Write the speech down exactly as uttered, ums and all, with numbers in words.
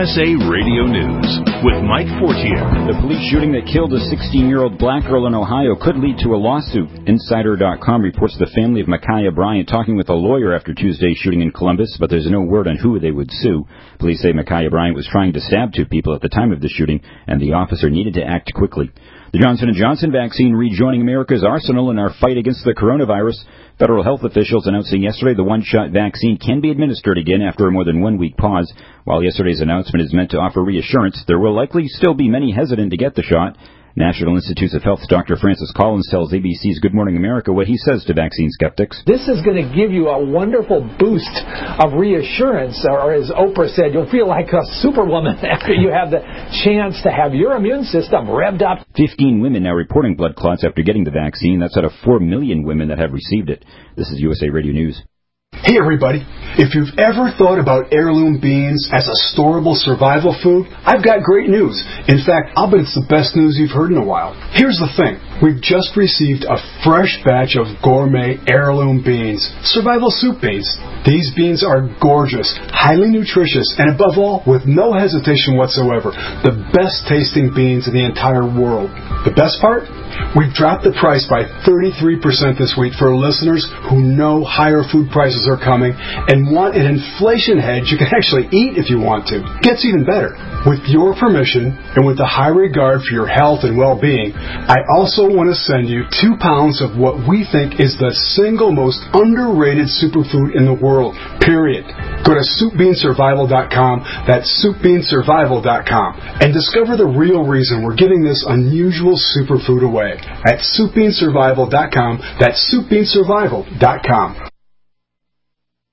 S A Radio News with Mike Fortier. The police shooting that killed a sixteen-year-old black girl in Ohio could lead to a lawsuit. Insider dot com reports the family of Ma'Khia Bryant talking with a lawyer after Tuesday's shooting in Columbus, but there's no word on who they would sue. Police say Ma'Khia Bryant was trying to stab two people at the time of the shooting, and the officer needed to act quickly. The Johnson and Johnson vaccine rejoining America's arsenal in our fight against the coronavirus. Federal health officials announcing yesterday the one-shot vaccine can be administered again after a more than one-week pause. While yesterday's announcement is meant to offer reassurance, there will likely still be many hesitant to get the shot. National Institutes of Health's Doctor Francis Collins tells A B C's Good Morning America what he says to vaccine skeptics. This is going to give you a wonderful boost of reassurance, or as Oprah said, you'll feel like a superwoman after you have the chance to have your immune system revved up. Fifteen women now reporting blood clots after getting the vaccine. That's out of four million women that have received it. This is U S A Radio News. Hey everybody, if you've ever thought about heirloom beans as a storable survival food, I've got great news. In fact, I'll bet it's the best news you've heard in a while. Here's the thing. We've just received a fresh batch of gourmet heirloom beans, survival soup beans. These beans are gorgeous, highly nutritious, and above all, with no hesitation whatsoever, the best tasting beans in the entire world. The best part? We've dropped the price by thirty-three percent this week for listeners who know higher food prices are coming and want an inflation hedge you can actually eat if you want to. Gets even better. With your permission and with a high regard for your health and well-being, I also want to send you two pounds of what we think is the single most underrated superfood in the world, period. Go to soup bean survival dot com, that's soup bean survival dot com, and discover the real reason we're giving this unusual superfood away at soup bean survival dot com, that's soup bean survival dot com.